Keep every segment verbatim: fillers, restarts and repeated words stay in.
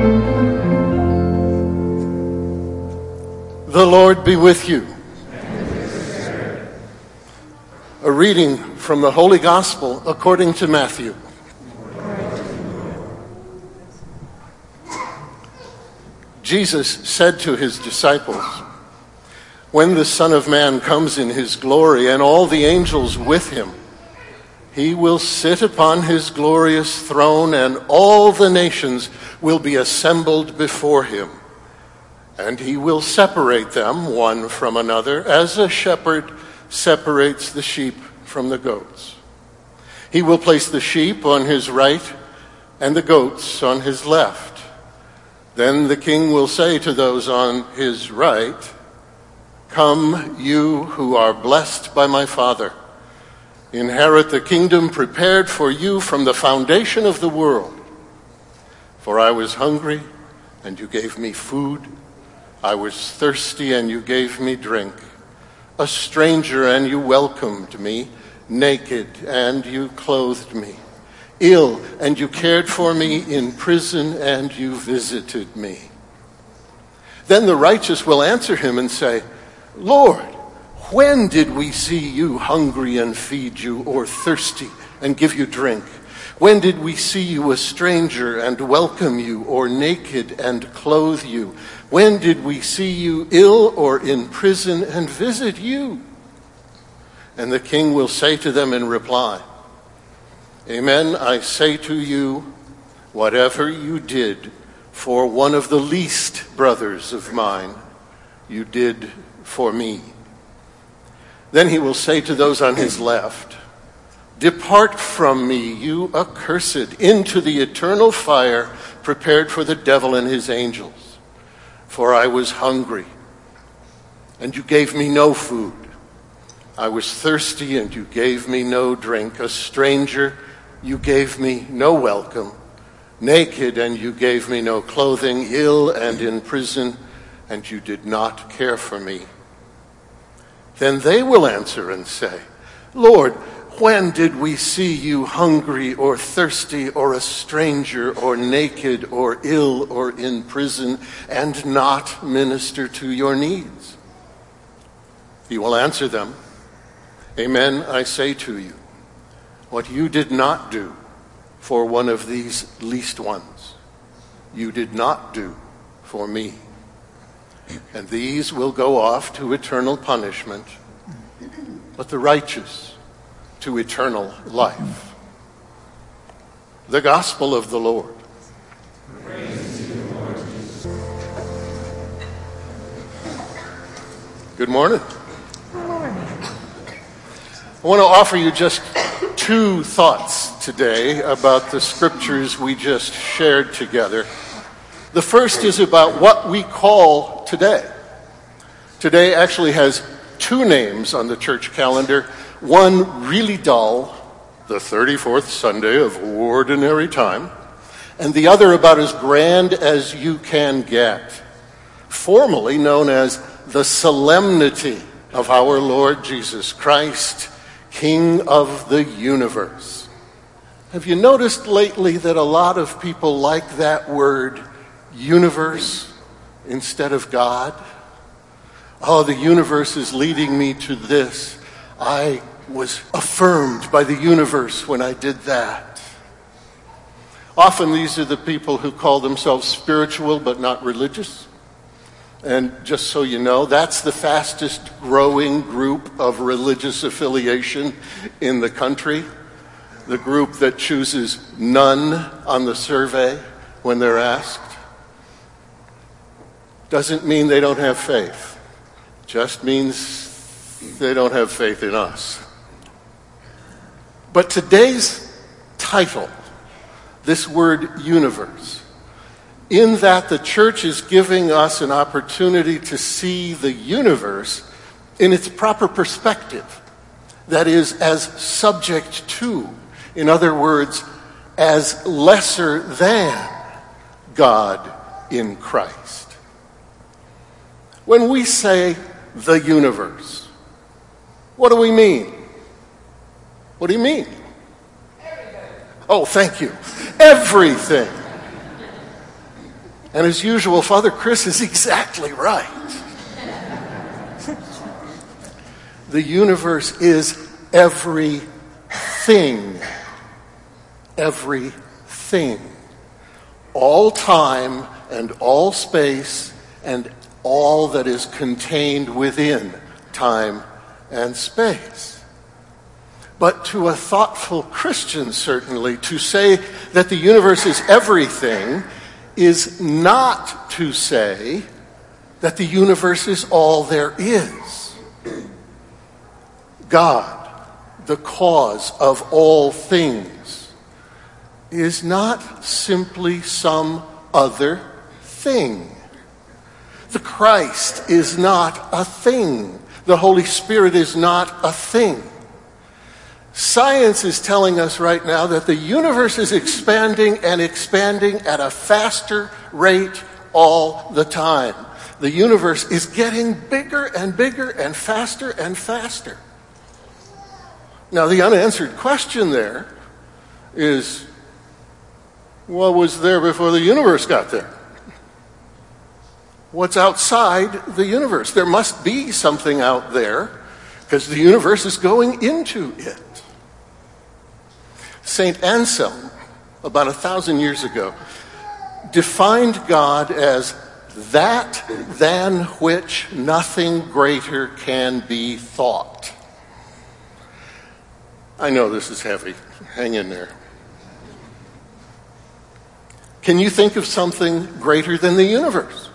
The Lord be with you. A reading from the Holy Gospel according to Matthew. Jesus said to his disciples, "When the Son of Man comes in his glory and all the angels with him, he will sit upon his glorious throne, and all the nations will be assembled before him. And he will separate them one from another, as a shepherd separates the sheep from the goats. He will place the sheep on his right and the goats on his left. Then the king will say to those on his right, 'Come, you who are blessed by my Father. Inherit the kingdom prepared for you from the foundation of the world. For I was hungry, and you gave me food. I was thirsty, and you gave me drink. A stranger, and you welcomed me. Naked, and you clothed me. Ill, and you cared for me. In prison, and you visited me.' Then the righteous will answer him and say, 'Lord, when did we see you hungry and feed you, or thirsty and give you drink? When did we see you a stranger and welcome you, or naked and clothe you? When did we see you ill or in prison and visit you?' And the king will say to them in reply, 'Amen, I say to you, whatever you did for one of the least brothers of mine, you did for me.' Then he will say to those on his left, 'Depart from me, you accursed, into the eternal fire prepared for the devil and his angels. For I was hungry, and you gave me no food. I was thirsty, and you gave me no drink. A stranger, you gave me no welcome. Naked, and you gave me no clothing. Ill and in prison, and you did not care for me.' Then they will answer and say, 'Lord, when did we see you hungry or thirsty or a stranger or naked or ill or in prison and not minister to your needs?' He will answer them, 'Amen, I say to you, what you did not do for one of these least ones, you did not do for me.' And these will go off to eternal punishment, but the righteous to eternal life." The Gospel of the Lord. Praise to you, Lord Jesus. Good morning. Good morning. I want to offer you just two thoughts today about the scriptures we just shared together. The first is about what we call today. Today actually has two names on the church calendar. One really dull, the thirty-fourth Sunday of Ordinary Time, and the other about as grand as you can get, formally known as the Solemnity of our Lord Jesus Christ, King of the universe. Have you noticed lately that a lot of people like that word universe instead of God? Oh, the universe is leading me to this. I was affirmed by the universe when I did that. Often these are the people who call themselves spiritual but not religious. And just so you know, that's the fastest growing group of religious affiliation in the country. The group that chooses none on the survey when they're asked. Doesn't mean they don't have faith. Just means they don't have faith in us. But today's title, this word universe, in that the church is giving us an opportunity to see the universe in its proper perspective. That is, as subject to, in other words, as lesser than God in Christ. When we say the universe, what do we mean? What do you mean? Everything. Oh, thank you. Everything. And as usual, Father Chris is exactly right. The universe is everything. Everything. All time and all space and all that is contained within time and space. But to a thoughtful Christian, certainly, to say that the universe is everything is not to say that the universe is all there is. God, the cause of all things, is not simply some other thing. The Christ is not a thing. The Holy Spirit is not a thing. Science is telling us right now that the universe is expanding and expanding at a faster rate all the time. The universe is getting bigger and bigger and faster and faster. Now, the unanswered question there is, what was there before the universe got there? What's outside the universe? There must be something out there because the universe is going into it. Saint Anselm, about a thousand years ago, defined God as that than which nothing greater can be thought. I know this is heavy. Hang in there. Can you think of something greater than the universe?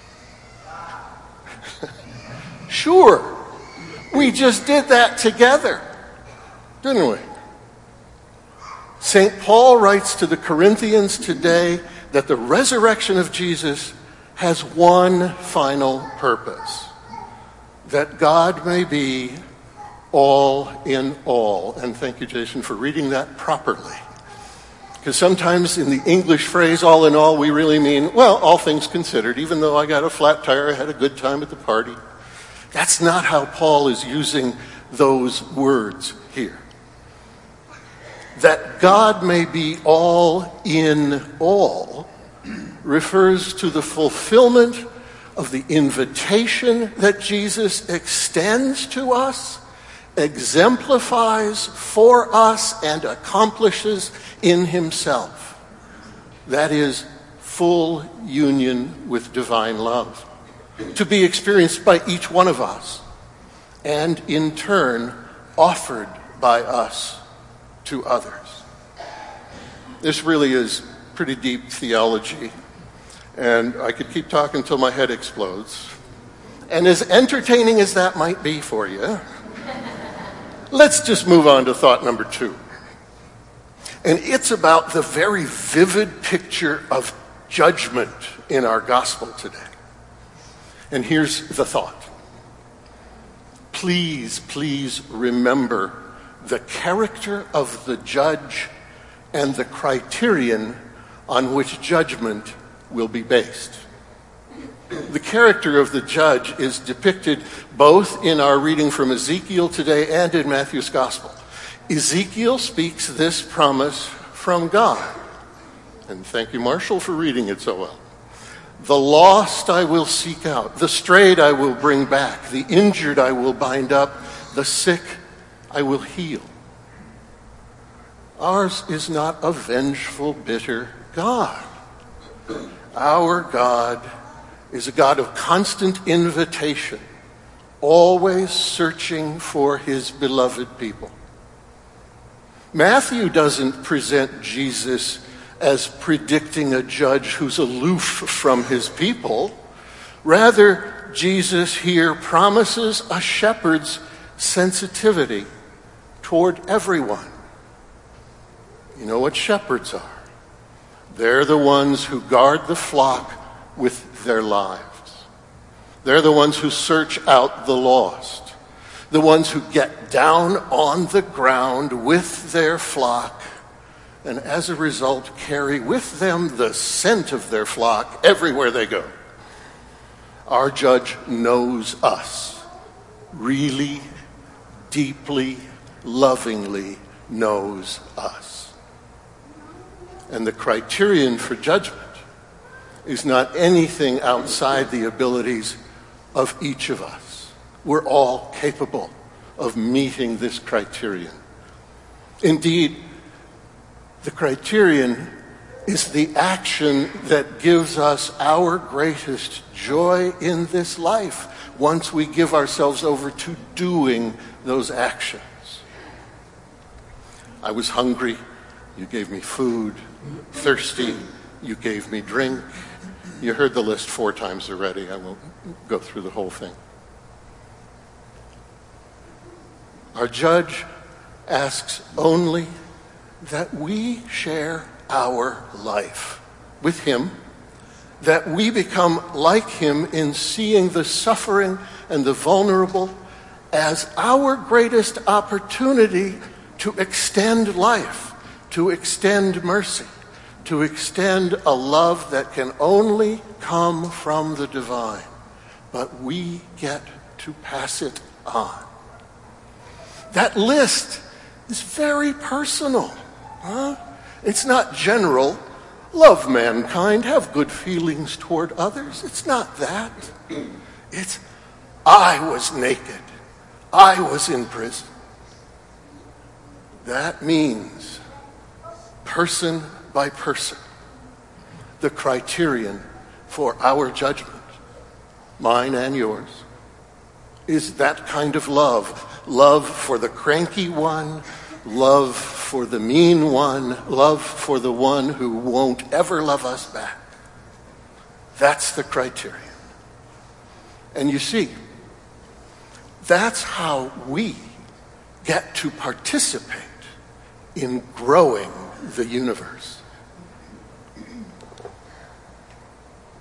Sure. We just did that together, didn't we? Saint Paul writes to the Corinthians today that the resurrection of Jesus has one final purpose, that God may be all in all. And thank you, Jason, for reading that properly. Because sometimes in the English phrase, all in all, we really mean, well, all things considered, even though I got a flat tire, I had a good time at the party. That's not how Paul is using those words here. That God may be all in all refers to the fulfillment of the invitation that Jesus extends to us, exemplifies for us, and accomplishes in himself. That is full union with divine love, to be experienced by each one of us, and in turn offered by us to others. This really is pretty deep theology, and I could keep talking until my head explodes. And as entertaining as that might be for you, let's just move on to thought number two. And it's about the very vivid picture of judgment in our gospel today. And here's the thought. Please, please remember the character of the judge and the criterion on which judgment will be based. The character of the judge is depicted both in our reading from Ezekiel today and in Matthew's gospel. Ezekiel speaks this promise from God. And thank you, Marshall, for reading it so well. The lost I will seek out, the strayed I will bring back, the injured I will bind up, the sick I will heal. Ours is not a vengeful, bitter God. Our God is a God of constant invitation, always searching for his beloved people. Matthew doesn't present Jesus as predicting a judge who's aloof from his people. Rather, Jesus here promises a shepherd's sensitivity toward everyone. You know what shepherds are? They're the ones who guard the flock with their lives. They're the ones who search out the lost. The ones who get down on the ground with their flock and as a result carry with them the scent of their flock everywhere they go. Our judge knows us, really, deeply, lovingly knows us. And the criterion for judgment is not anything outside the abilities of each of us. We're all capable of meeting this criterion. Indeed, the criterion is the action that gives us our greatest joy in this life once we give ourselves over to doing those actions. I was hungry, you gave me food. Thirsty, you gave me drink. You heard the list four times already. I won't go through the whole thing. Our judge asks only that we share our life with him, that we become like him in seeing the suffering and the vulnerable as our greatest opportunity to extend life, to extend mercy, to extend a love that can only come from the divine, but we get to pass it on. That list is very personal. Huh? It's not general. Love mankind, have good feelings toward others. It's not that. It's, I was naked. I was in prison. That means, person by person, the criterion for our judgment, mine and yours, is that kind of love. Love for the cranky one, love for the mean one, love for the one who won't ever love us back. That's the criterion. And you see, that's how we get to participate in growing the universe.